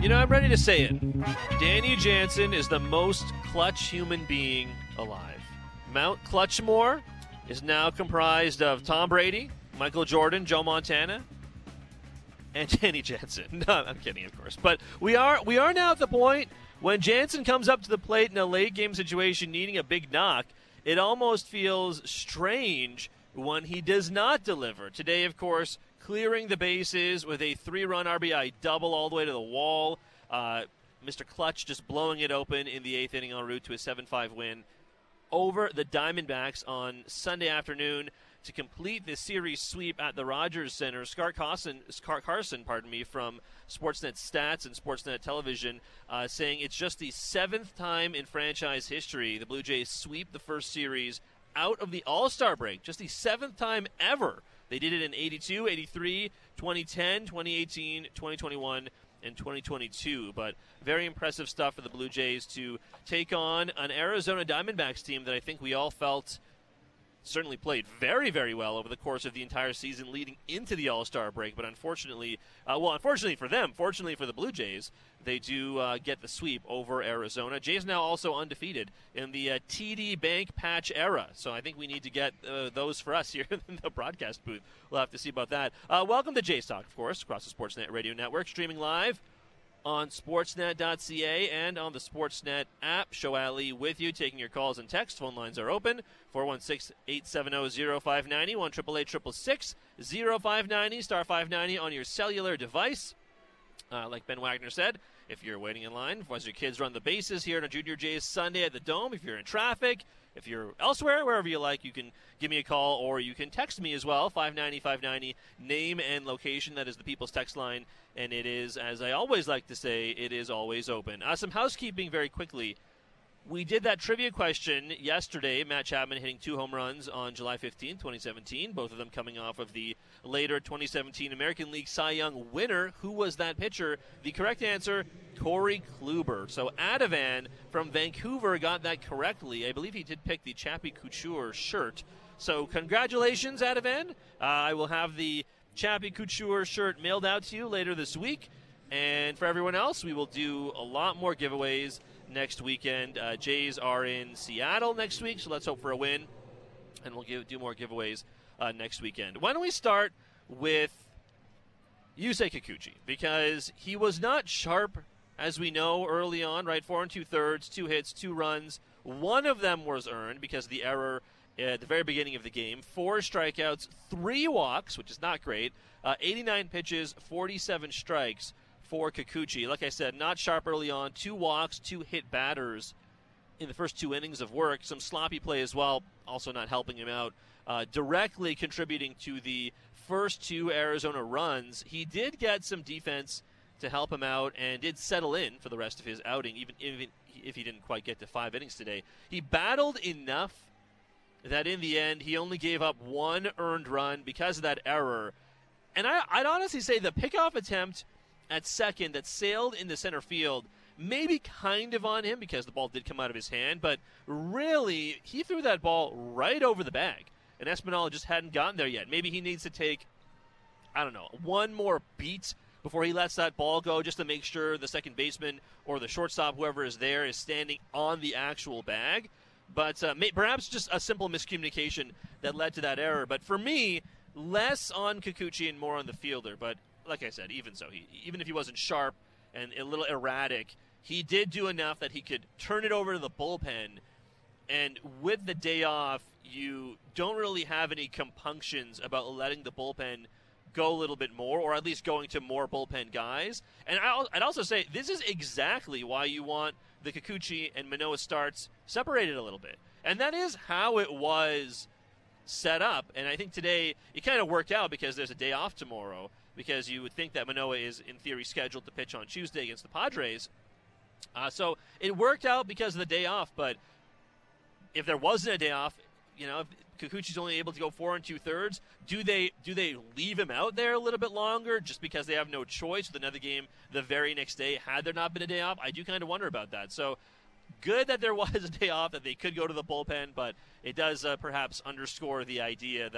You know, I'm ready to say it. Danny Jansen is the most clutch human being alive. Mount Clutchmore is now comprised of Tom Brady, Michael Jordan, Joe Montana, and Danny Jansen. No, I'm kidding, of course. But we are now at the point when Jansen comes up to the plate in a late game situation needing a big knock, it almost feels strange when he does not deliver. Today, of course, clearing the bases with a 3-run RBI double all the way to the wall. Mr. Clutch just blowing it open in the 8th inning en route to a 7-5 win over the Diamondbacks on Sunday afternoon to complete the series sweep at the Rogers Center. Scott Carson, from Sportsnet Stats and Sportsnet Television, saying it's just the 7th time in franchise history the Blue Jays sweep the first series out of the All-Star break. Just the 7th time ever. They did it in 82, 83, 2010, 2018, 2021, and 2022. But very impressive stuff for the Blue Jays to take on an Arizona Diamondbacks team that I think we all felt certainly played very, very well over the course of the entire season leading into the All-Star break. But unfortunately, unfortunately for them, fortunately for the Blue Jays, they do get the sweep over Arizona. Jays now also undefeated in the TD Bank patch era. So I think we need to get those for us here in the broadcast booth. We'll have to see about that. Welcome to Jays Talk, of course, across the Sportsnet Radio Network, streaming live on sportsnet.ca and on the Sportsnet app. Show Ali with you, taking your calls and texts. Phone lines are open. 416-870-0590, 1-888-666-0590, star 590 on your cellular device. Like Ben Wagner said, if you're waiting in line, as your kids run the bases here on a Junior Jays Sunday at the Dome, if you're in traffic, if you're elsewhere, wherever you like, you can give me a call or you can text me as well, 590-590, name and location. That is the People's Text line, and it is, as I always like to say, it is always open. Some housekeeping very quickly. We did that trivia question yesterday. Matt Chapman hitting 2 home runs on July 15, 2017, both of them coming off of the later 2017 American League Cy Young winner. Who was that pitcher? The correct answer, Corey Kluber. So Adavan from Vancouver got that correctly. I believe he did pick the Chappie Couture shirt. So congratulations, Adavan. I will have the Chappie Couture shirt mailed out to you later this week. And for everyone else, we will do a lot more giveaways next weekend. Jays are in Seattle next week, so let's hope for a win, and we'll do more giveaways next weekend. Why don't we start with Yusei Kikuchi, because he was not sharp, as we know, early on, right? 4 2/3, 2 hits, 2 runs. One of them was earned because of the error at the very beginning of the game. 4 strikeouts, 3 walks, which is not great. 89 pitches, 47 strikes for Kikuchi. Like I said, not sharp early on. 2 walks, 2 hit batters in the first 2 innings of work. Some sloppy play as well, also not helping him out. Directly contributing to the first 2 Arizona runs. He did get some defense to help him out and did settle in for the rest of his outing, even if he didn't quite get to 5 innings today. He battled enough that in the end he only gave up 1 earned run because of that error. And I'd honestly say the pickoff attempt at second that sailed into center field, maybe kind of on him because the ball did come out of his hand, but really, he threw that ball right over the bag, and Espinola just hadn't gotten there yet. Maybe he needs to take, 1 more beat before he lets that ball go, just to make sure the second baseman or the shortstop, whoever is there, is standing on the actual bag. But perhaps just a simple miscommunication that led to that error. But for me, less on Kikuchi and more on the fielder. But like I said, even so, even if he wasn't sharp and a little erratic, he did do enough that he could turn it over to the bullpen. And with the day off, you don't really have any compunctions about letting the bullpen go a little bit more, or at least going to more bullpen guys. And I'd also say this is exactly why you want the Kikuchi and Manoah starts separated a little bit. And that is how it was set up. And I think today it kind of worked out because there's a day off tomorrow, because you would think that Manoah is, in theory, scheduled to pitch on Tuesday against the Padres. So it worked out because of the day off, but if there wasn't a day off, if Kikuchi's only able to go 4 2/3, do they leave him out there a little bit longer just because they have no choice with another game the very next day had there not been a day off? I do kind of wonder about that. So good that there was a day off, that they could go to the bullpen, but it does perhaps underscore the idea that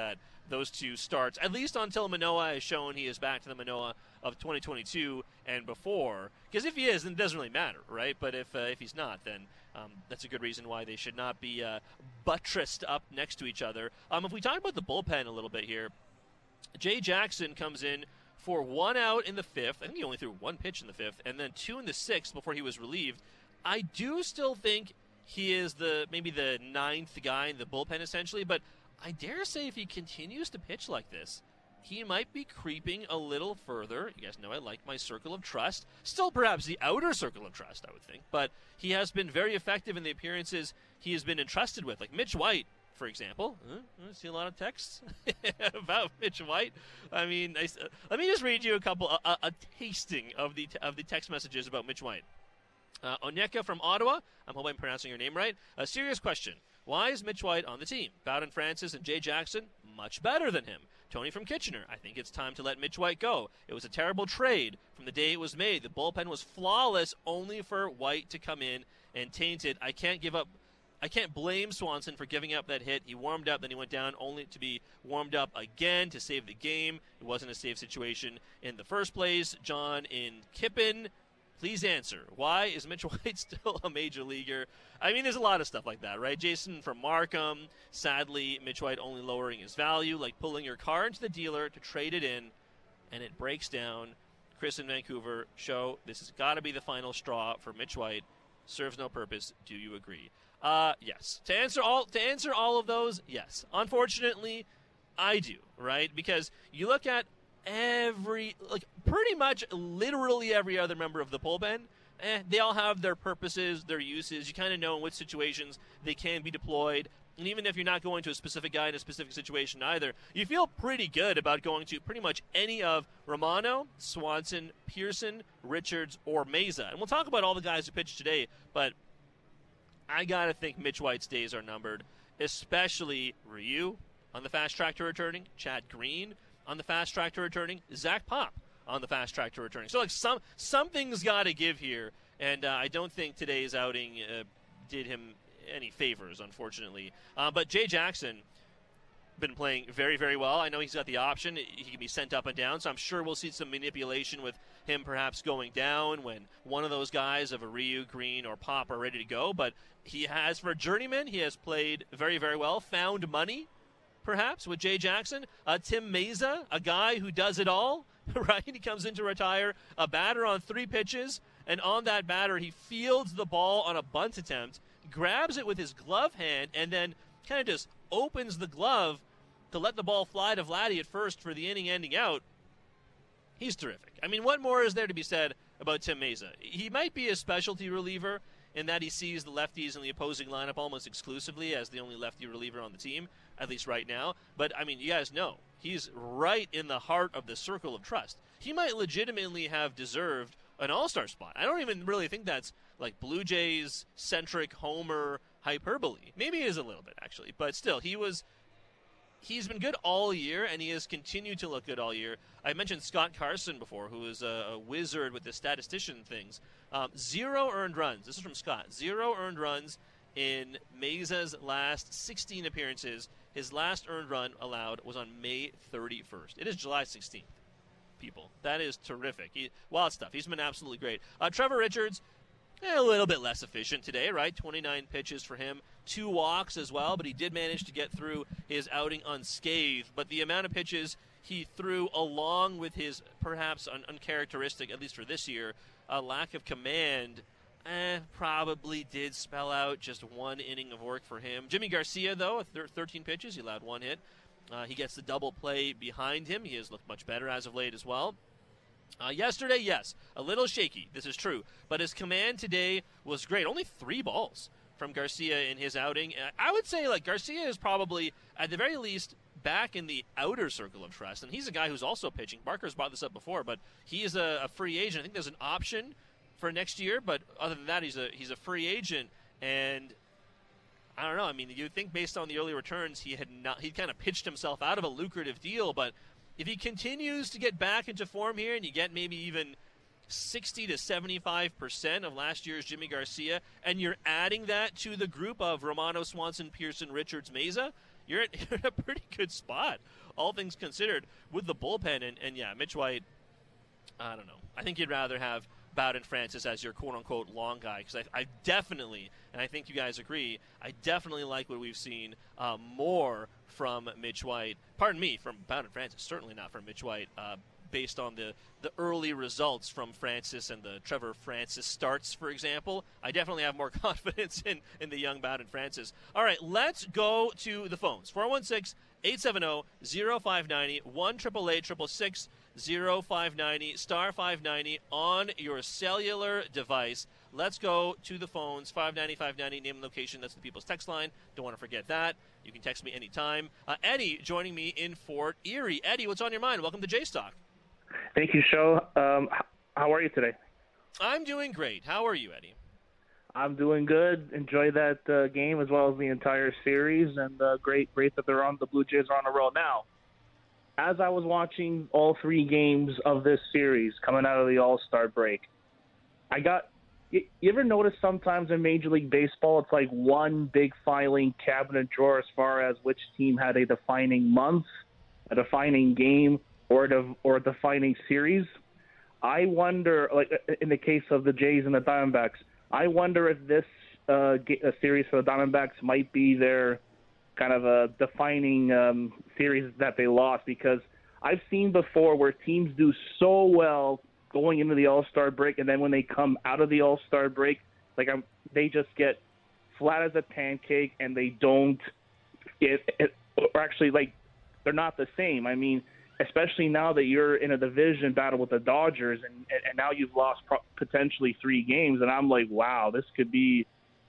those two starts, at least until Manoah has shown he is back to the Manoah of 2022 and before. Because if he is, then it doesn't really matter, right? But if he's not, then that's a good reason why they should not be buttressed up next to each other. If we talk about the bullpen a little bit here, Jay Jackson comes in for 1 out in the 5th. I think he only threw 1 pitch in the 5th, and then 2 in the 6th before he was relieved. I do still think he is maybe the 9th guy in the bullpen, essentially, but I dare say if he continues to pitch like this, he might be creeping a little further. You guys know I like my circle of trust. Still perhaps the outer circle of trust, I would think. But he has been very effective in the appearances he has been entrusted with. Like Mitch White, for example. I see a lot of texts about Mitch White. I mean, let me just read you a tasting of the text messages about Mitch White. Onyeka from Ottawa, I hope I'm pronouncing your name right. A serious question. Why is Mitch White on the team? Bowden Francis and Jay Jackson, much better than him. Tony from Kitchener, I think it's time to let Mitch White go. It was a terrible trade from the day it was made. The bullpen was flawless only for White to come in and taint it. I can't blame Swanson for giving up that hit. He warmed up, then he went down only to be warmed up again to save the game. It wasn't a safe situation in the first place. John in Kippen, please answer. Why is Mitch White still a major leaguer? I mean, there's a lot of stuff like that, right? Jason from Markham, sadly, Mitch White only lowering his value, like pulling your car into the dealer to trade it in, and it breaks down. Chris in Vancouver, show this has got to be the final straw for Mitch White. Serves no purpose. Do you agree? Yes. To answer all of those, yes. Unfortunately, I do, right? Because you look at pretty much literally every other member of the bullpen, they all have their purposes, their uses. You kind of know in which situations they can be deployed. And even if you're not going to a specific guy in a specific situation either, you feel pretty good about going to pretty much any of Romano, Swanson, Pearson, Richards, or Meza. And we'll talk about all the guys who pitched today, but I got to think Mitch White's days are numbered, especially Ryu on the fast track to returning, Chad Green on the fast track to returning, Zach Pop on the fast track to returning. So, like, something's got to give here, and I don't think today's outing did him any favors, unfortunately. But Jay Jackson been playing very, very well. I know he's got the option. He can be sent up and down, so I'm sure we'll see some manipulation with him perhaps going down when one of those guys of a Ryu, Green, or Pop are ready to go. But he has, for a journeyman, he has played very, very well. Found money, perhaps, with Jay Jackson. Tim Meza, a guy who does it all, right? He comes in to retire, a batter on 3 pitches, and on that batter, he fields the ball on a bunt attempt, grabs it with his glove hand, and then kind of just opens the glove to let the ball fly to Vladdy at first for the inning ending out. He's terrific. I mean, what more is there to be said about Tim Meza? He might be a specialty reliever in that he sees the lefties in the opposing lineup almost exclusively as the only lefty reliever on the team, at least right now. But, I mean, you guys know, he's right in the heart of the circle of trust. He might legitimately have deserved an all-star spot. I don't even really think that's like Blue Jays-centric homer hyperbole. Maybe it is a little bit, actually. But still, he's been good all year, and he has continued to look good all year. I mentioned Scott Carson before, who is a wizard with the statistician things. 0 earned runs. This is from Scott. 0 earned runs in Meza's last 16 appearances. His last earned run allowed was on May 31st. It is July 16th, people. That is terrific. Wild stuff. He's been absolutely great. Trevor Richards, a little bit less efficient today, right? 29 pitches for him, 2 walks as well, but he did manage to get through his outing unscathed. But the amount of pitches he threw, along with his perhaps uncharacteristic, at least for this year, lack of command, probably did spell out just 1 inning of work for him. Jimmy Garcia, though, 13 pitches, he allowed 1 hit. He gets the double play behind him. He has looked much better as of late as well. Yesterday, yes, a little shaky. This is true. But his command today was great. Only 3 balls from Garcia in his outing. I would say, like, Garcia is probably, at the very least, back in the outer circle of trust. And he's a guy who's also pitching. Barker's brought this up before, but he is a free agent. I think there's an option for next year, but other than that, he's a free agent. And I don't know. I mean, you'd think based on the early returns, he kind of pitched himself out of a lucrative deal, but if he continues to get back into form here and you get maybe even 60 to 75% of last year's Jimmy Garcia, and you're adding that to the group of Romano, Swanson, Pearson, Richards, Meza, you're in a pretty good spot all things considered, with the bullpen. And yeah, Mitch White, I don't know. I think you'd rather have Bowden Francis as your quote-unquote long guy, because I definitely, and I think you guys agree, I definitely like what we've seen more from Mitch White. Pardon me, from Bowden Francis, certainly not from Mitch White, based on the early results from Francis and the Trevor Francis starts, for example. I definitely have more confidence in the young Bowden Francis. All right, let's go to the phones. 416-870-0590, 1-888-666-0590, star 590 on your cellular device. Let's go to the phones. 590-590, name and location. That's the People's Text line. Don't want to forget that. You can text me anytime. Eddie joining me in Fort Erie. Eddie, what's on your mind? Welcome to J-Stock. Thank you, Show. How are you today? I'm doing great. How are you, Eddie? I'm doing good. Enjoy that game as well as the entire series, and great that they're on. The Blue Jays are on a roll now. As I was watching all three games of this series coming out of the All-Star break, you ever notice sometimes in Major League Baseball it's like one big filing cabinet drawer as far as which team had a defining month, a defining game, or a defining series? I wonder, like in the case of the Jays and the Diamondbacks, I wonder if this series for the Diamondbacks might be their kind of a defining series that they lost, because I've seen before where teams do so well going into the All-Star break, and then when they come out of the All-Star break, they just get flat as a pancake, and they don't or actually, they're not the same. I mean, especially now that you're in a division battle with the Dodgers, and now you've lost potentially 3 games, and I'm like, wow, this could be,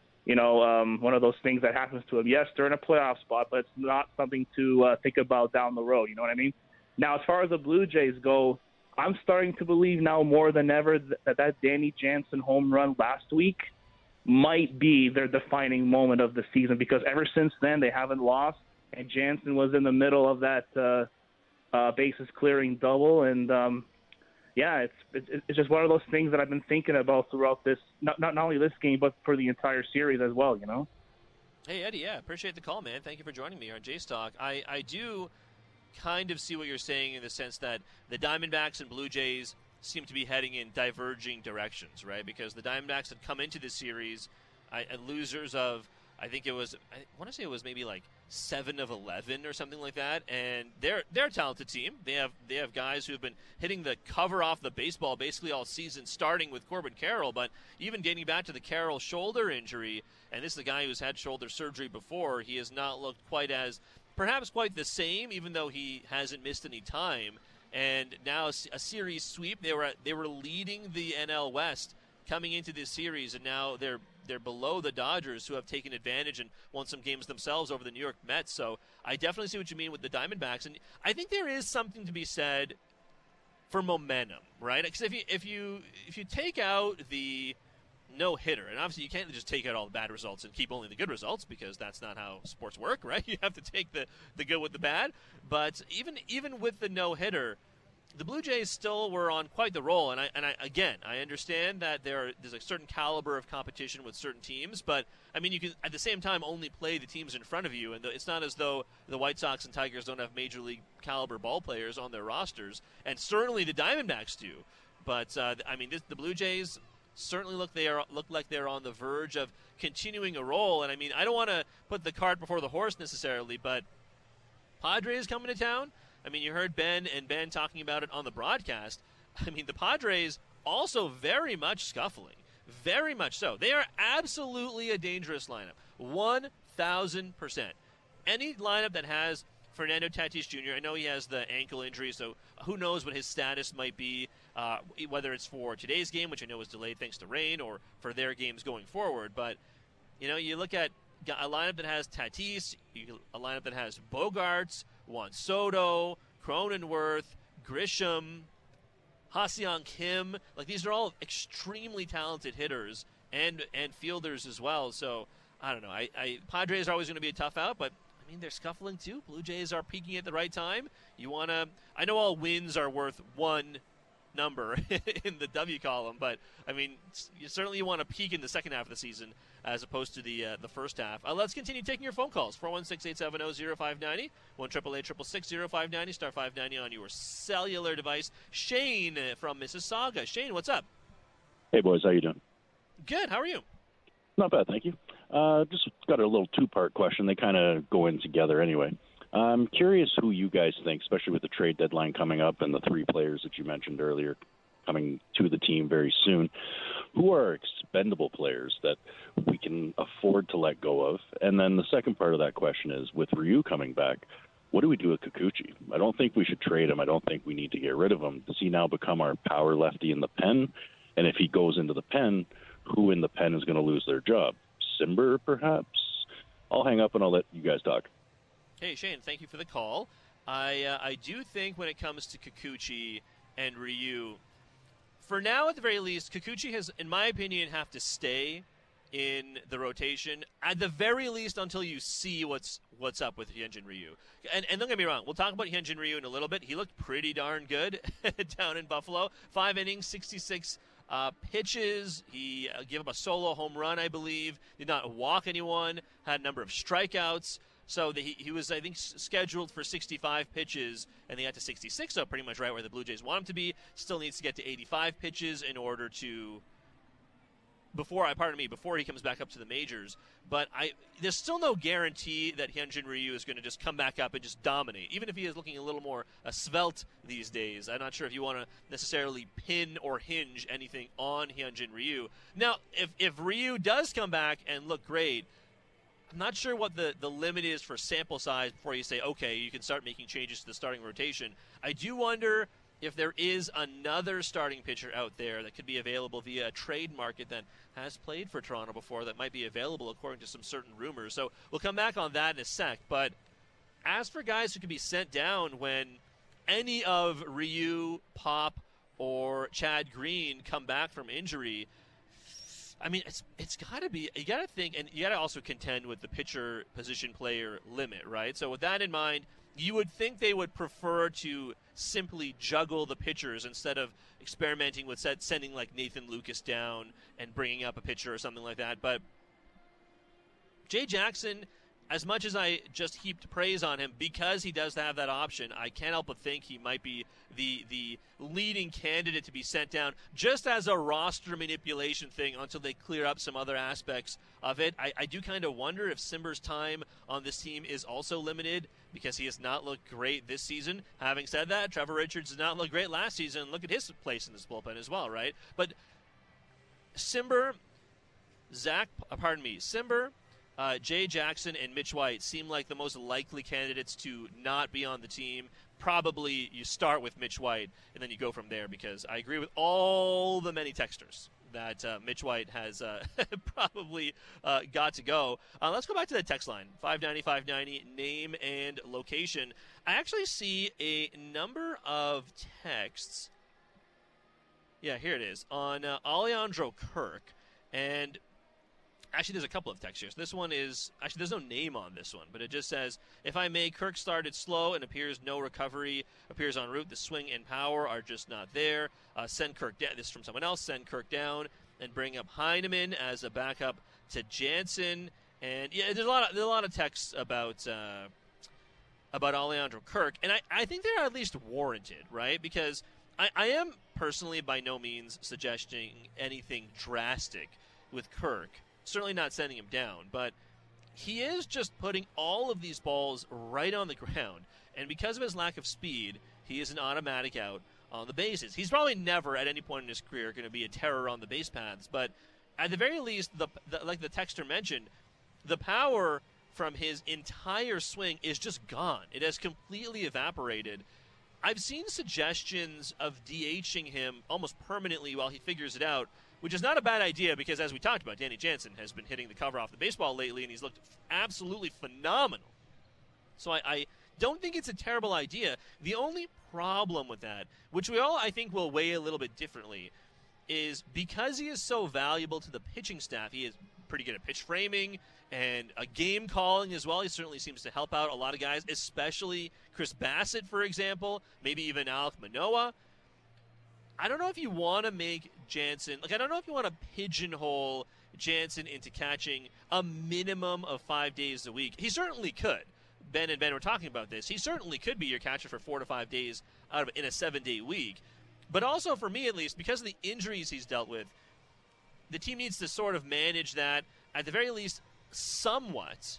one of those things that happens to them. Yes, they're in a playoff spot, but it's not something to think about down the road. You know what I mean? Now, as far as the Blue Jays go, I'm starting to believe now more than ever that Danny Jansen home run last week might be their defining moment of the season, because ever since then they haven't lost, and Jansen was in the middle of that bases clearing double, and it's just one of those things that I've been thinking about throughout this, not only this game, but for the entire series as well, Hey, Eddie, yeah, appreciate the call, man. Thank you for joining me on J-Stock. I do kind of see what you're saying in the sense that the Diamondbacks and Blue Jays seem to be heading in diverging directions, right? Because the Diamondbacks had come into this series losers of, I want to say it was maybe like 7 of 11 or something like that, and they're a talented team. They have guys who have been hitting the cover off the baseball basically all season, starting with Corbin Carroll, but even dating back to the Carroll shoulder injury, and this is a guy who's had shoulder surgery before, he has not looked perhaps quite the same, even though he hasn't missed any time. And now a series sweep. They were leading the NL West coming into this series, and now they're below the Dodgers, who have taken advantage and won some games themselves over the New York Mets. So I definitely see what you mean with the Diamondbacks, and I think there is something to be said for momentum, right? Because if you take out the no-hitter, and obviously you can't just take out all the bad results and keep only the good results, because that's not how sports work, right? You have to take the good with the bad. But even with the no-hitter, the Blue Jays still were on quite the roll, and I understand that there's a certain caliber of competition with certain teams, but I mean, you can at the same time only play the teams in front of you, and it's not as though the White Sox and Tigers don't have major league caliber ball players on their rosters, and certainly the Diamondbacks do. But the Blue Jays certainly look like they're on the verge of continuing a roll, and I mean, I don't want to put the cart before the horse necessarily, but Padres coming to town. I mean, you heard Ben talking about it on the broadcast. I mean, the Padres also very much scuffling. Very much so. They are absolutely a dangerous lineup. 1,000%. Any lineup that has Fernando Tatis Jr., I know he has the ankle injury, so who knows what his status might be, whether it's for today's game, which I know was delayed thanks to rain, or for their games going forward. But, you look at a lineup that has Tatis, a lineup that has Bogarts, Juan Soto, Cronenworth, Grisham, Ha-Seong Kim. These are all extremely talented hitters and fielders as well. So, I don't know. Padres are always going to be a tough out, but, I mean, they're scuffling too. Blue Jays are peaking at the right time. I know all wins are worth one number in the W column. But, I mean, you certainly want to peak in the second half of the season as opposed to the first half. Let's continue taking your phone calls. 416-870-0590, 1-888-666-0590, star 590 on your cellular device. Shane from Mississauga. Shane, what's up? Hey, boys. How you doing? Good. How are you? Not bad, thank you. Just got a little two-part question. They kind of go in together anyway. I'm curious who you guys think, especially with the trade deadline coming up and the three players that you mentioned earlier coming to the team very soon, who are expendable players that we can afford to let go of? And then the second part of that question is, with Ryu coming back, what do we do with Kikuchi? I don't think we should trade him. I don't think we need to get rid of him. Does he now become our power lefty in the pen? And if he goes into the pen, who in the pen is going to lose their job? Simber, perhaps? I'll hang up and I'll let you guys talk. Hey, Shane, thank you for the call. I do think when it comes to Kikuchi and Ryu, for now at the very least, Kikuchi has, in my opinion, have to stay in the rotation, at the very least until you see what's up with Hyunjin Ryu. And don't get me wrong, we'll talk about Hyunjin Ryu in a little bit. He looked pretty darn good down in Buffalo. 5 innings, 66 pitches. He gave up a solo home run, I believe. Did not walk anyone. Had a number of strikeouts. So he was, I think, scheduled for 65 pitches, and they got to 66, so pretty much right where the Blue Jays want him to be. Still needs to get to 85 pitches in order to, before he comes back up to the majors. But there's still no guarantee that Hyunjin Ryu is going to just come back up and just dominate, even if he is looking a little more svelte these days. I'm not sure if you want to necessarily pin or hinge anything on Hyunjin Ryu. Now, if Ryu does come back and look great, I'm not sure what the limit is for sample size before you say, okay, you can start making changes to the starting rotation. I do wonder if there is another starting pitcher out there that could be available via a trade market that has played for Toronto before that might be available according to some certain rumors. So we'll come back on that in a sec. But as for guys who can be sent down when any of Ryu, Pop, or Chad Green come back from injury, I mean, it's got to be, you got to think, and you got to also contend with the pitcher position player limit, right? So with that in mind, you would think they would prefer to simply juggle the pitchers instead of experimenting with sending like Nathan Lucas down and bringing up a pitcher or something like that. But Jay Jackson, as much as I just heaped praise on him because he does have that option, I can't help but think he might be the leading candidate to be sent down just as a roster manipulation thing until they clear up some other aspects of it. I do kind of wonder if Simber's time on this team is also limited because he has not looked great this season. Having said that, Trevor Richards did not look great last season. Look at his place in this bullpen as well, right? But Simber, Jay Jackson and Mitch White seem like the most likely candidates to not be on the team. Probably you start with Mitch White, and then you go from there, because I agree with all the many texters that Mitch White has probably got to go. Let's go back to the text line, 590-590, name and location. I actually see a number of texts. Yeah, here it is, on Alejandro Kirk, and actually, there's a couple of texts here. So this one is, actually, there's no name on this one, but it just says, if I may, Kirk started slow and appears no recovery, appears en route. The swing and power are just not there. Send Kirk down. This is from someone else. Send Kirk down and bring up Heineman as a backup to Jansen. And yeah, there's a lot of texts about Alejandro Kirk, and I think they're at least warranted, right? Because I am personally by no means suggesting anything drastic with Kirk. Certainly not sending him down, but he is just putting all of these balls right on the ground. And because of his lack of speed, he is an automatic out on the bases. He's probably never at any point in his career going to be a terror on the base paths, but at the very least, like the texter mentioned, the power from his entire swing is just gone. It has completely evaporated. I've seen suggestions of DHing him almost permanently while he figures it out, which is not a bad idea because, as we talked about, Danny Jansen has been hitting the cover off the baseball lately, and he's looked absolutely phenomenal. So I don't think it's a terrible idea. The only problem with that, which we all, I think, will weigh a little bit differently, is because he is so valuable to the pitching staff. He is pretty good at pitch framing and game calling as well. He certainly seems to help out a lot of guys, especially Chris Bassett, for example, maybe even Alek Manoah. I don't know if you want to make Jansen, I don't know if you want to pigeonhole Jansen into catching a minimum of 5 days a week. He certainly could. Ben and Ben were talking about this. He certainly could be your catcher for 4 to 5 days in a 7-day week. But also, for me at least, because of the injuries he's dealt with, the team needs to sort of manage that, at the very least, somewhat.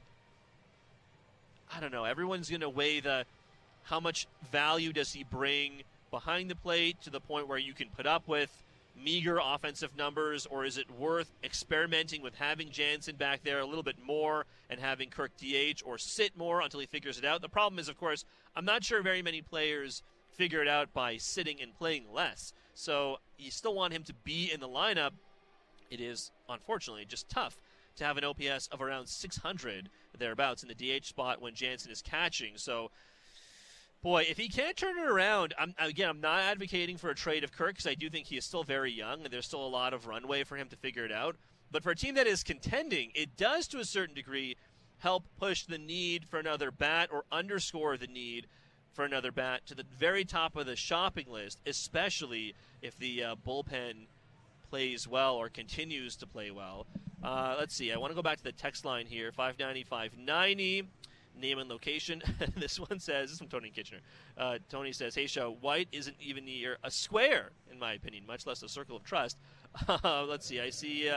I don't know. Everyone's going to weigh how much value does he bring behind the plate to the point where you can put up with meager offensive numbers, or is it worth experimenting with having Jansen back there a little bit more and having Kirk DH or sit more until he figures it out? The problem is, of course, I'm not sure very many players figure it out by sitting and playing less. So you still want him to be in the lineup. It is, unfortunately, just tough to have an OPS of around 600 thereabouts in the DH spot when Jansen is catching. So, boy, if he can't turn it around, I'm not advocating for a trade of Kirk because I do think he is still very young and there's still a lot of runway for him to figure it out. But for a team that is contending, it does to a certain degree help push the need for another bat or underscore the need for another bat to the very top of the shopping list, especially if the bullpen plays well or continues to play well. Let's see. I want to go back to the text line here, 590-590. Name and location. This one says, this is from Tony Kitchener. Tony says, hey, Show, White isn't even near a square, in my opinion, much less a circle of trust. Let's see. I see,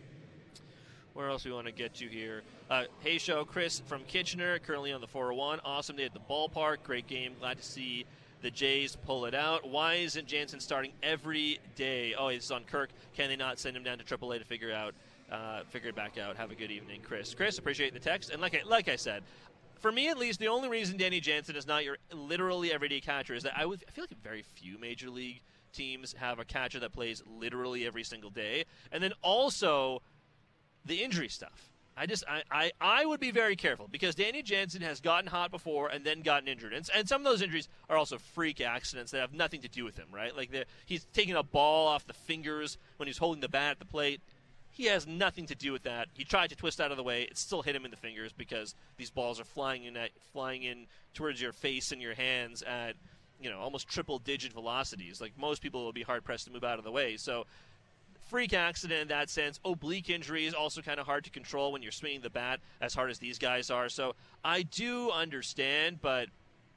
where else we want to get to here? Hey, Show, Chris from Kitchener, currently on the 401. Awesome day at the ballpark. Great game. Glad to see the Jays pull it out. Why isn't Jansen starting every day? Oh, this is on Kirk. Can they not send him down to AAA to figure it back out? Have a good evening, Chris. Chris, appreciate the text. And like I said, for me at least, the only reason Danny Jansen is not your literally everyday catcher is that I feel like very few major league teams have a catcher that plays literally every single day. And then also the injury stuff. I would be very careful because Danny Jansen has gotten hot before and then gotten injured. And some of those injuries are also freak accidents that have nothing to do with him, right? Like he's taking a ball off the fingers when he's holding the bat at the plate. He has nothing to do with that. He tried to twist out of the way. It still hit him in the fingers because these balls are flying in towards your face and your hands at, almost triple-digit velocities. Like most people will be hard-pressed to move out of the way. So freak accident in that sense. Oblique injury is also kind of hard to control when you're swinging the bat as hard as these guys are. So I do understand, but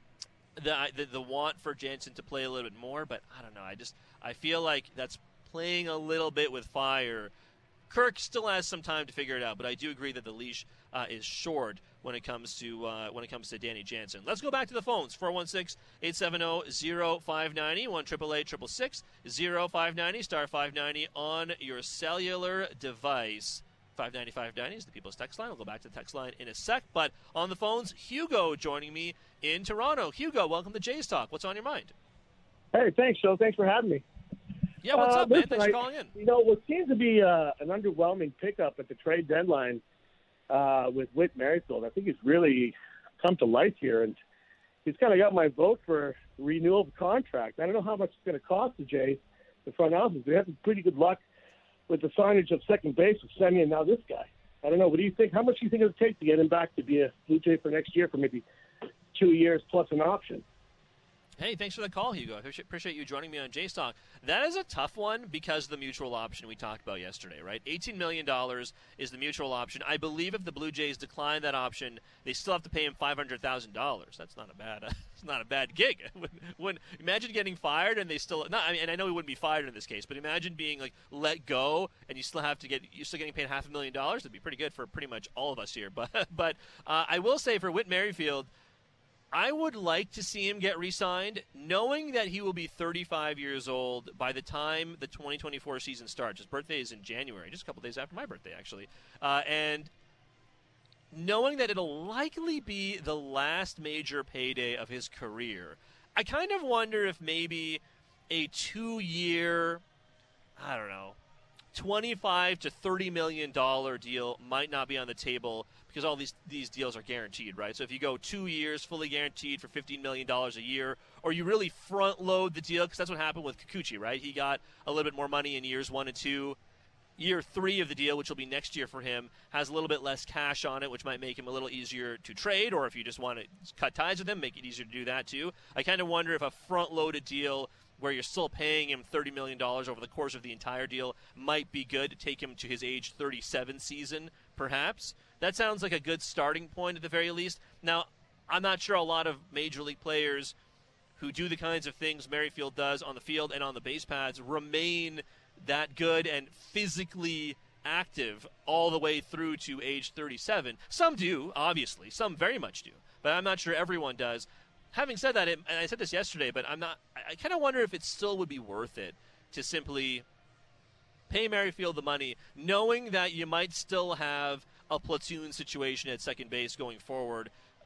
the want for Jansen to play a little bit more. But I don't know. I feel like that's playing a little bit with fire. Kirk still has some time to figure it out, but I do agree that the leash is short when it comes to Danny Jansen. Let's go back to the phones. 416-870-0590, 1-888-666-0590, star 590 on your cellular device. 590-590 is the People's Text Line. We'll go back to the text line in a sec, but on the phones, Hugo joining me in Toronto. Hugo, welcome to Jays Talk. What's on your mind? Hey, thanks, Joe. Thanks for having me. Yeah, what's up, man? Thanks for calling in. What seems to be an underwhelming pickup at the trade deadline with Whit Merrifield, I think he's really come to life here, and he's kind of got my vote for renewal of the contract. I don't know how much it's going to cost the Jays, the front office. They have some pretty good luck with the signage of second base with Semien and now this guy. I don't know. What do you think? How much do you think it would take to get him back to be a Blue Jay for next year for maybe 2 years plus an option? Hey, thanks for the call, Hugo. I appreciate you joining me on Jays Talk. That is a tough one because of the mutual option we talked about yesterday, right? $18 million is the mutual option. I believe if the Blue Jays decline that option, they still have to pay him $500,000. That's not a bad. It's not a bad gig. When imagine getting fired and they still. Not, I mean, and I know he wouldn't be fired in this case, but imagine being let go and you're still getting paid $500,000. That'd be pretty good for pretty much all of us here. But I will say for Whit Merrifield, I would like to see him get re-signed, knowing that he will be 35 years old by the time the 2024 season starts. His birthday is in January, just a couple days after my birthday, actually. And knowing that it'll likely be the last major payday of his career, I kind of wonder if maybe a 2-year, I don't know, $25 to $30 million deal might not be on the table because all these deals are guaranteed, right? So if you go 2 years fully guaranteed for $15 million a year, or you really front load the deal, because that's what happened with Kikuchi, right? He got a little bit more money in years 1 and 2. Year 3 of the deal, which will be next year for him, has a little bit less cash on it, which might make him a little easier to trade, or if you just want to cut ties with him, make it easier to do that too. I kind of wonder if a front-loaded deal where you're still paying him $30 million over the course of the entire deal might be good to take him to his age 37 season, perhaps. That sounds like a good starting point at the very least. Now, I'm not sure a lot of Major League players who do the kinds of things Merrifield does on the field and on the base pads remain that good and physically active all the way through to age 37. Some do, obviously. Some very much do. But I'm not sure everyone does. Having said that, and I said this yesterday, but I kind of wonder if it still would be worth it to simply pay Merrifield the money, knowing that you might still have a platoon situation at second base going forward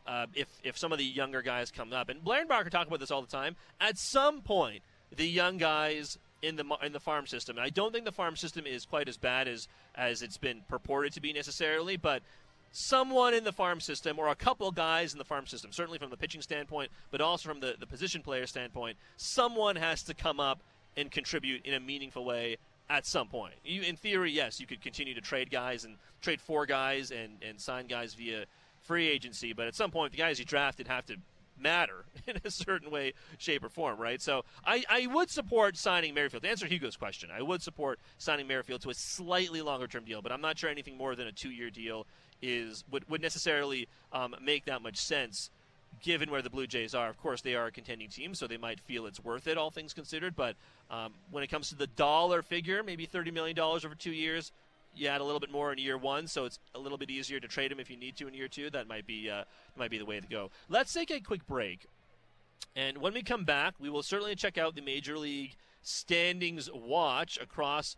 if some of the younger guys come up. And Blair and Barker talk about this all the time. At some point, the young guys in the farm system, and I don't think the farm system is quite as bad as it's been purported to be necessarily, but someone in the farm system or a couple guys in the farm system, certainly from the pitching standpoint, but also from the position player standpoint, someone has to come up and contribute in a meaningful way at some point. In theory, yes, you could continue to trade guys and trade for guys and sign guys via free agency, but at some point the guys you drafted have to matter in a certain way, shape, or form, right? So I would support signing Merrifield. To answer Hugo's question, I would support signing Merrifield to a slightly longer-term deal, but I'm not sure anything more than a 2-year deal would necessarily make that much sense given where the Blue Jays are. Of course, they are a contending team, so they might feel it's worth it, all things considered, but when it comes to the dollar figure, maybe $30 million over 2 years, you add a little bit more in year one, so it's a little bit easier to trade him if you need to in year two. That might be the way to go. Let's take a quick break, and when we come back, we will certainly check out the Major League standings watch across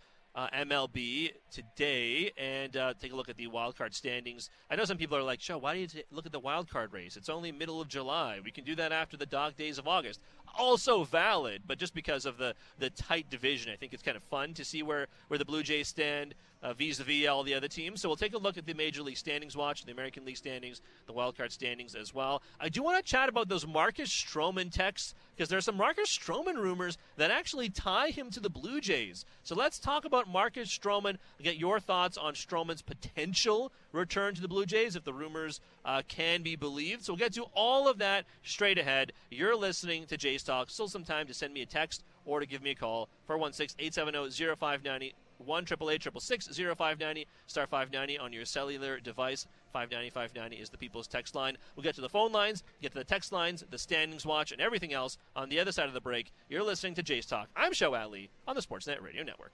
MLB today and take a look at the wildcard standings. I know some people are like, Joe, why do you look at the wildcard race? It's only middle of July. We can do that after the dog days of August. Also valid, but just because of the tight division, I think it's kind of fun to see where the Blue Jays stand vis-a-vis all the other teams. So we'll take a look at the Major League standings watch, the American League standings, the wildcard standings as well. I do want to chat about those Marcus Stroman texts, because there's some Marcus Stroman rumors that actually tie him to the Blue Jays. So let's talk about Marcus Stroman, get your thoughts on Stroman's potential return to the Blue Jays if the rumors can be believed. So we'll get to all of that straight ahead. You're listening to Jays Talk. Still some time to send me a text or to give me a call, 416-870-0590, 1-888-666-0590, star 590 on your cellular device. 590-590 is the People's Text line. We'll get to the phone lines, get to the text lines, the standings watch, and everything else on the other side of the break. You're listening to Jays Talk. I'm Show Ali on the Sportsnet Radio Network.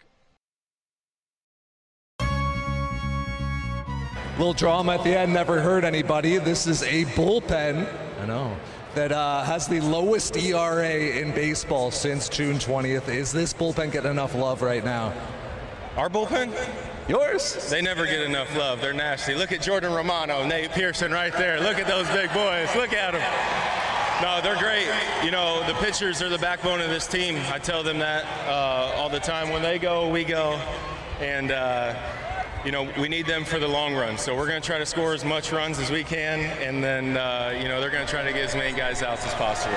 Little drama at the end, never hurt anybody. This is a bullpen. I know. That has the lowest ERA in baseball since June 20th. Is this bullpen getting enough love right now? Our bullpen? Yours? They never get enough love. They're nasty. Look at Jordan Romano, Nate Pearson right there. Look at those big boys. Look at them. No, they're great. You know, the pitchers are the backbone of this team. I tell them that all the time. When they go, we go. And, you know, we need them for the long run. So we're going to try to score as much runs as we can. And then, you know, they're going to try to get as many guys out as possible.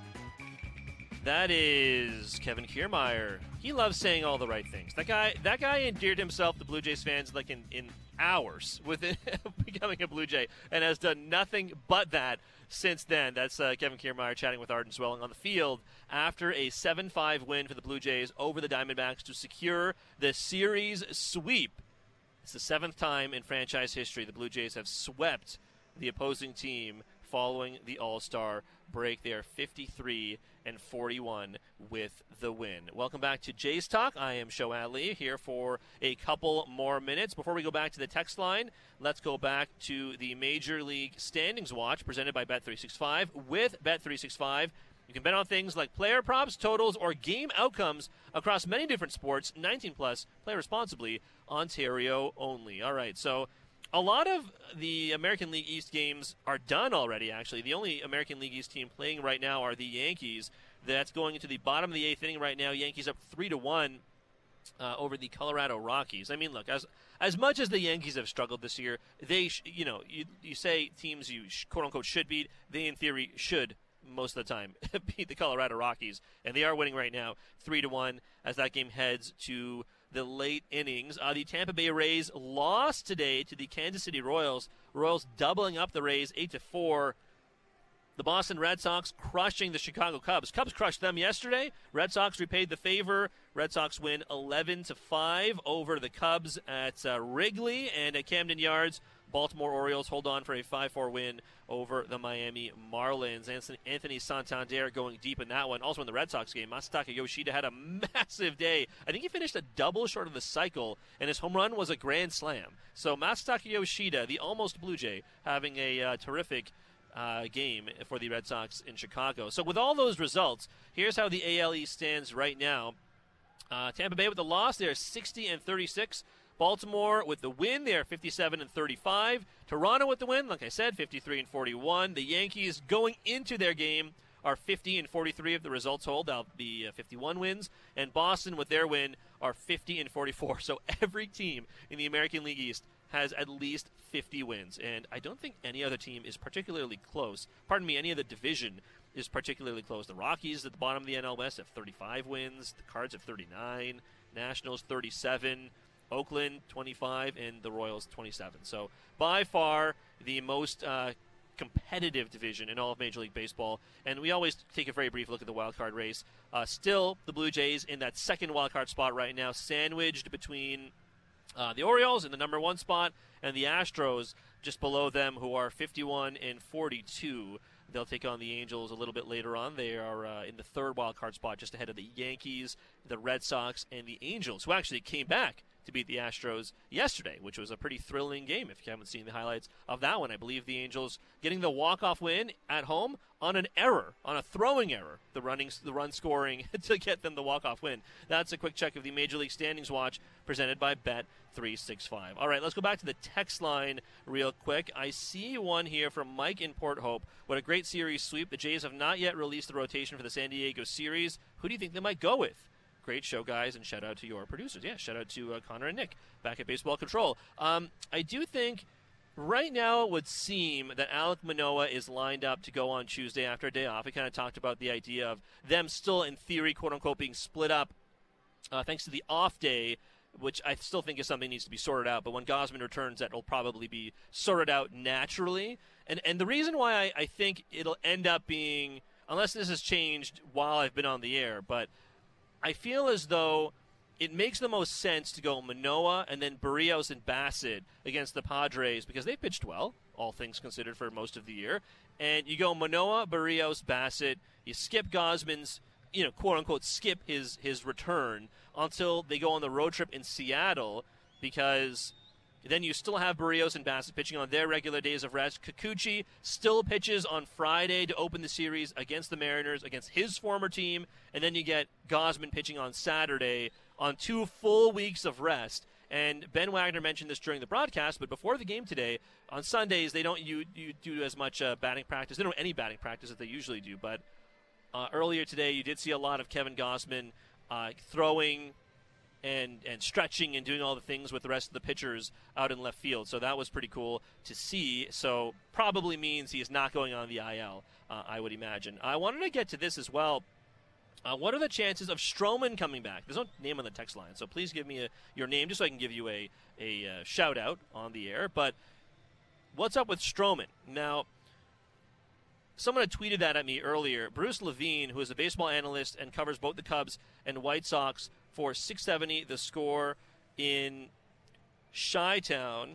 That is Kevin Kiermaier. He loves saying all the right things. That guy endeared himself to Blue Jays fans like in hours with becoming a Blue Jay, and has done nothing but that since then. That's Kevin Kiermaier chatting with Arden Zwelling on the field after a 7-5 win for the Blue Jays over the Diamondbacks to secure the series sweep. It's the 7th time in franchise history the Blue Jays have swept the opposing team following the All-Star break. They are 53-41 with the win. Welcome back to Jays Talk. I am Show Ali here for a couple more minutes. Before we go back to the text line, let's go back to the Major League Standings Watch presented by Bet365. With Bet365, you can bet on things like player props, totals, or game outcomes across many different sports. 19 plus. Play responsibly. Ontario only. All right, so a lot of the American League East games are done already, actually. The only American League East team playing right now are the Yankees. That's going into the bottom of the 8th inning right now. Yankees up 3-1 over the Colorado Rockies. I mean, look, as much as the Yankees have struggled this year, they you say teams you quote-unquote should beat, they in theory should most of the time beat the Colorado Rockies. And they are winning right now 3-1 as that game heads to the late innings. The Tampa Bay Rays lost today to the Kansas City Royals. Royals doubling up the Rays 8-4. The Boston Red Sox crushing the Chicago Cubs. Cubs crushed them yesterday. Red Sox repaid the favor. Red Sox win 11-5 over the Cubs at Wrigley and at Camden Yards. Baltimore Orioles hold on for a 5-4 win over the Miami Marlins. Anthony Santander going deep in that one. Also in the Red Sox game, Masataka Yoshida had a massive day. I think he finished a double short of the cycle, and his home run was a grand slam. So Masataka Yoshida, the almost Blue Jay, having a terrific game for the Red Sox in Chicago. So with all those results, here's how the AL East stands right now. Tampa Bay with the loss, they are 60-36. Baltimore with the win, they are 57-35. Toronto with the win, like I said, 53-41. The Yankees going into their game are 50-43 if the results hold. That'll be 51 wins. And Boston with their win are 50-44. So every team in the American League East has at least 50 wins. And I don't think any other team is particularly close. Pardon me, any other division is particularly close. The Rockies at the bottom of the NL West have 35 wins. The Cards have 39. Nationals 37. Oakland 25. And the Royals 27. So by far the most competitive division in all of Major League Baseball. And we always take a very brief look at the wild card race. Still, the Blue Jays in that second wild card spot right now, sandwiched between the Orioles in the number 1 spot and the Astros just below them, who are 51-42. They'll take on the Angels a little bit later on. They are in the third wild card spot, just ahead of the Yankees, the Red Sox, and the Angels, who actually came back to beat the Astros yesterday, which was a pretty thrilling game. If you haven't seen the highlights of that one, I believe the Angels getting the walk-off win at home on an error, on a throwing error, the run scoring to get them the walk-off win. That's a quick check of the Major League Standings Watch presented by Bet365. All right, let's go back to the text line real quick. I see one here from Mike in Port Hope. What a great series sweep. The Jays have not yet released the rotation for the San Diego series. Who do you think they might go with? Great show, guys, and shout out to your producers. Yeah, shout out to Connor and Nick back at Baseball Control. I do think right now it would seem that Alek Manoah is lined up to go on Tuesday after a day off. We kind of talked about the idea of them still, in theory, quote-unquote, being split up thanks to the off day, which I still think is something that needs to be sorted out. But when Gausman returns, that will probably be sorted out naturally. And the reason why I think it'll end up being, unless this has changed while I've been on the air, but I feel as though it makes the most sense to go Manoah and then Barrios and Bassett against the Padres because they pitched well, all things considered, for most of the year. And you go Manoah, Barrios, Bassett. You skip Gausman's, quote-unquote, skip his return until they go on the road trip in Seattle because then you still have Barrios and Bassett pitching on their regular days of rest. Kikuchi still pitches on Friday to open the series against the Mariners, against his former team, and then you get Gausman pitching on Saturday on 2 full weeks of rest. And Ben Wagner mentioned this during the broadcast, but before the game today, on Sundays, they don't you do as much batting practice. They don't have any batting practice that they usually do, but earlier today you did see a lot of Kevin Gausman throwing and stretching and doing all the things with the rest of the pitchers out in left field. So that was pretty cool to see. So probably means he is not going on the IL, I would imagine. I wanted to get to this as well. What are the chances of Stroman coming back? There's no name on the text line, so please give me your name just so I can give you a shout-out on the air. But what's up with Stroman? Now, someone had tweeted that at me earlier. Bruce Levine, who is a baseball analyst and covers both the Cubs and White Sox for 670 The Score in Chi-Town.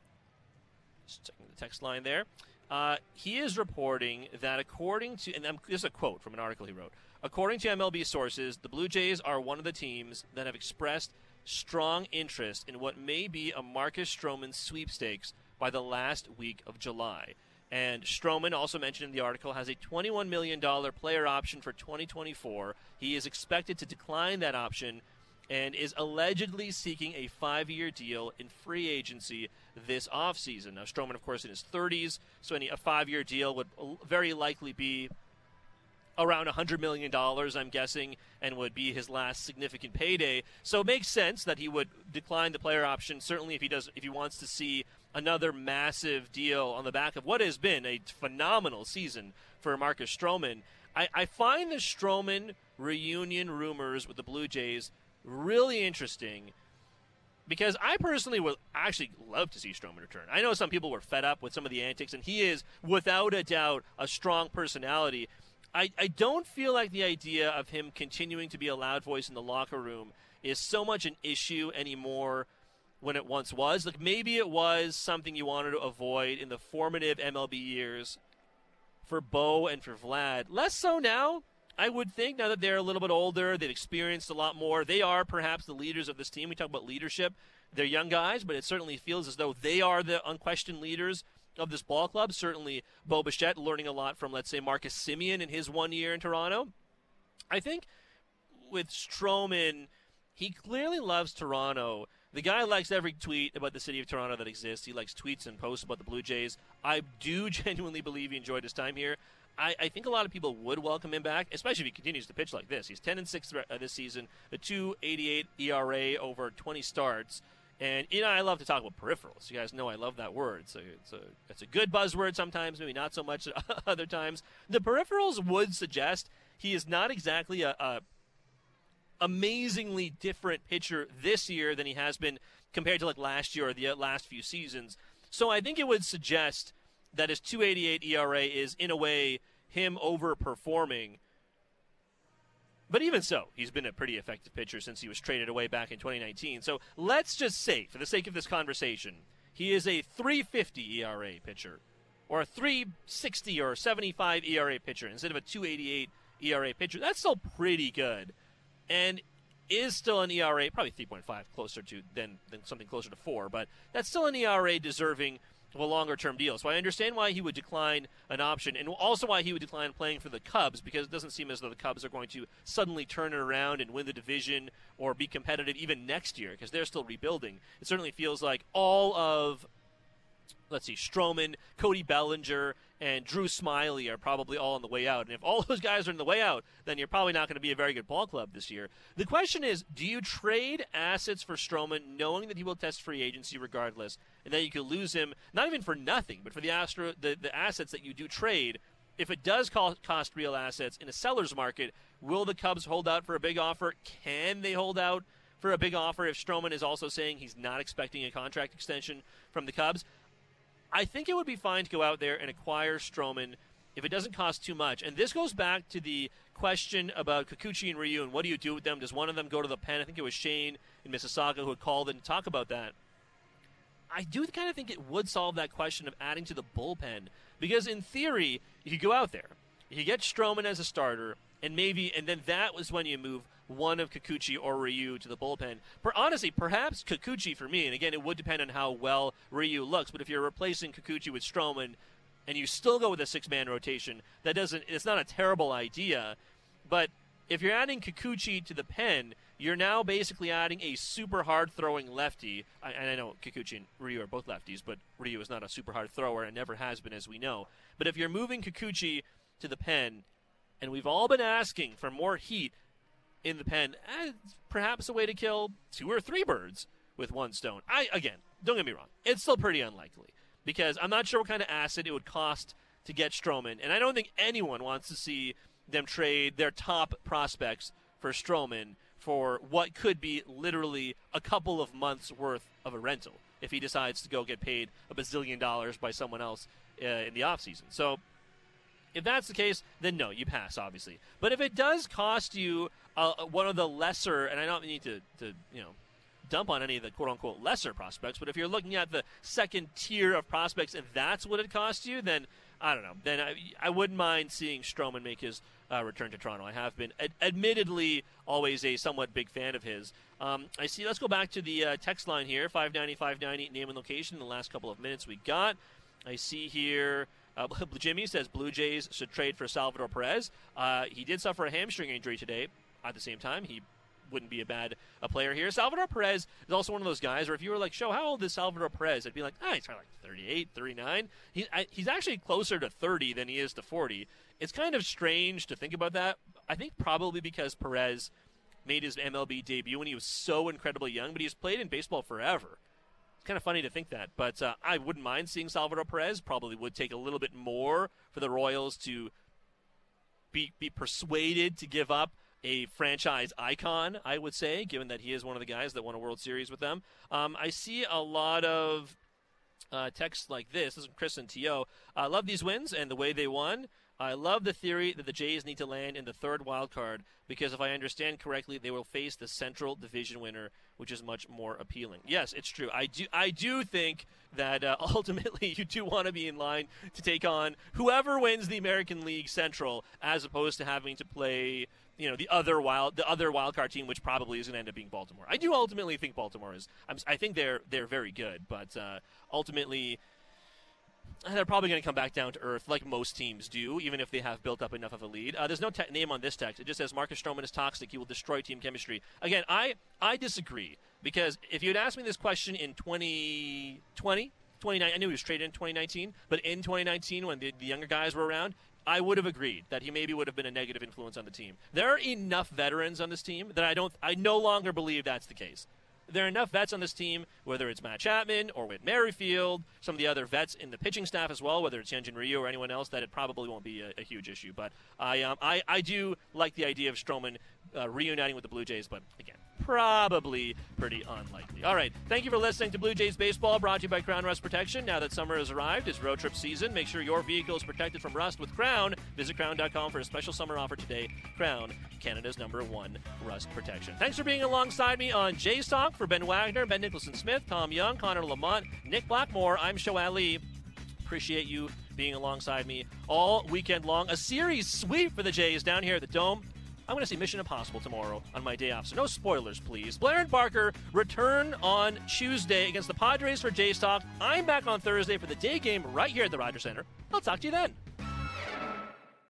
Just checking the text line there. He is reporting that according to, and this is a quote from an article he wrote, according to MLB sources, the Blue Jays are one of the teams that have expressed strong interest in what may be a Marcus Stroman sweepstakes by the last week of July. And Stroman, also mentioned in the article, has a $21 million player option for 2024. He is expected to decline that option and is allegedly seeking a 5-year deal in free agency this offseason. Now, Stroman, of course, in his 30s, so a 5-year deal would very likely be around $100 million, I'm guessing, and would be his last significant payday. So it makes sense that he would decline the player option, certainly if he wants to see another massive deal on the back of what has been a phenomenal season for Marcus Stroman. I find the Stroman reunion rumors with the Blue Jays really interesting Because I personally would actually love to see Stroman return. I know some people were fed up with some of the antics, and he is, without a doubt, a strong personality. I don't feel like the idea of him continuing to be a loud voice in the locker room is so much an issue anymore when it once was. Like, maybe it was something you wanted to avoid in the formative MLB years for Bo and for Vlad. Less so now, I would think, now that they're a little bit older, they've experienced a lot more. They are perhaps the leaders of this team. We talk about leadership. They're young guys, but it certainly feels as though they are the unquestioned leaders of this ball club. Certainly Bo Bichette learning a lot from, let's say, Marcus Semien in his 1 year in Toronto. I think with Stroman, he clearly loves Toronto. The guy likes every tweet about the city of Toronto that exists. He likes tweets and posts about the Blue Jays. I do genuinely believe he enjoyed his time here. I think a lot of people would welcome him back, especially if he continues to pitch like this. He's 10-6 this season, a 2.88 ERA over 20 starts. And, I love to talk about peripherals. You guys know I love that word. So it's a good buzzword sometimes, maybe not so much at other times. The peripherals would suggest he is not exactly a amazingly different pitcher this year than he has been compared to like last year or the last few seasons. So I think it would suggest that his 2.88 ERA is, in a way, him overperforming. But even so, he's been a pretty effective pitcher since he was traded away back in 2019. So let's just say, for the sake of this conversation, he is a 3.50 ERA pitcher, or a 3.60 or 75 ERA pitcher instead of a 2.88 ERA pitcher. That's still pretty good, and is still an ERA, probably 3.5 closer to than something closer to 4, but that's still an ERA deserving of a longer-term deal. So I understand why he would decline an option, and also why he would decline playing for the Cubs, because it doesn't seem as though the Cubs are going to suddenly turn it around and win the division or be competitive even next year, because they're still rebuilding. It certainly feels like all of, Stroman, Cody Bellinger, and Drew Smyly are probably all on the way out. And if all those guys are on the way out, then you're probably not going to be a very good ball club this year. The question is, do you trade assets for Stroman knowing that he will test free agency regardless, and that you could lose him, not even for nothing, but for the assets that you do trade? If it does cost real assets in a seller's market, will the Cubs hold out for a big offer? Can they hold out for a big offer if Stroman is also saying he's not expecting a contract extension from the Cubs? I think it would be fine to go out there and acquire Stroman if it doesn't cost too much. And this goes back to the question about Kikuchi and Ryu and what do you do with them? Does one of them go to the pen? I think it was Shane in Mississauga who had called in to talk about that. I do kind of think it would solve that question of adding to the bullpen, because in theory, you could go out there, you get Stroman as a starter, and then that was when you move one of Kikuchi or Ryu to the bullpen. Honestly, perhaps Kikuchi for me, and again, it would depend on how well Ryu looks, but if you're replacing Kikuchi with Stroman and you still go with a six-man rotation, it's not a terrible idea, but if you're adding Kikuchi to the pen, you're now basically adding a super hard-throwing lefty. And I know Kikuchi and Ryu are both lefties, but Ryu is not a super hard thrower and never has been, as we know. But if you're moving Kikuchi to the pen, and we've all been asking for more heat in the pen, perhaps a way to kill 2 or 3 birds with one stone. Again, don't get me wrong, it's still pretty unlikely, because I'm not sure what kind of asset it would cost to get Stroman, and I don't think anyone wants to see them trade their top prospects for Stroman for what could be literally a couple of months' worth of a rental if he decides to go get paid $1 bazillion by someone else in the offseason. So if that's the case, then no, you pass, obviously. But if it does cost you one of the lesser, and I don't need to dump on any of the quote-unquote lesser prospects, but if you're looking at the second tier of prospects and that's what it costs you, then I don't know. Then I wouldn't mind seeing Stroman make his return to Toronto. I have been, admittedly, always a somewhat big fan of his. I see. Let's go back to the text line here, 590-590, name and location, in the last couple of minutes we got. I see here, Jimmy says Blue Jays should trade for Salvador Perez. He did suffer a hamstring injury today. At the same time, he wouldn't be a bad player here. Salvador Perez is also one of those guys where if you were like, how old is Salvador Perez? I'd be like, he's probably like 38, 39. He's actually closer to 30 than he is to 40. It's kind of strange to think about that. I think probably because Perez made his MLB debut when he was so incredibly young, but he's played in baseball forever. It's kind of funny to think that, but I wouldn't mind seeing Salvador Perez. Probably would take a little bit more for the Royals to be persuaded to give up a franchise icon, I would say, given that he is one of the guys that won a World Series with them. I see a lot of texts like this. This is Chris and T.O. I love these wins and the way they won. I love the theory that the Jays need to land in the third wild card because if I understand correctly, they will face the Central Division winner, which is much more appealing. Yes, it's true. I do think that ultimately you do want to be in line to take on whoever wins the American League Central, as opposed to having to play the other wild card team, which probably is going to end up being Baltimore. I do ultimately think Baltimore is. I think they're very good, but ultimately. They're probably going to come back down to earth like most teams do, even if they have built up enough of a lead. There's no name on this text. It just says Marcus Stroman is toxic. He will destroy team chemistry. Again, I disagree because if you had asked me this question in 2020, I knew he was traded in 2019, but in 2019 when the younger guys were around, I would have agreed that he maybe would have been a negative influence on the team. There are enough veterans on this team that I no longer believe that's the case. There are enough vets on this team, whether it's Matt Chapman or Whit Merrifield, some of the other vets in the pitching staff as well, whether it's Hyunjin Ryu or anyone else, that it probably won't be a huge issue. But I do like the idea of Stroman reuniting with the Blue Jays, but again, probably pretty unlikely. All right, thank you for listening to Blue Jays Baseball, brought to you by Crown Rust Protection. Now that summer has arrived, it's road trip season. Make sure your vehicle is protected from rust with Crown. Visit crown.com for a special summer offer today. Crown, Canada's #1 rust protection. Thanks for being alongside me on Jays Talk. For Ben Wagner, Ben Nicholson-Smith, Tom Young, Connor Lamont, Nick Blackmore, I'm Show Ali. Appreciate you being alongside me all weekend long. A series sweep for the Jays down here at the Dome. I'm going to see Mission Impossible tomorrow on my day off, so no spoilers, please. Blair and Barker return on Tuesday against the Padres for Jays Talk. I'm back on Thursday for the day game right here at the Rogers Center. I'll talk to you then.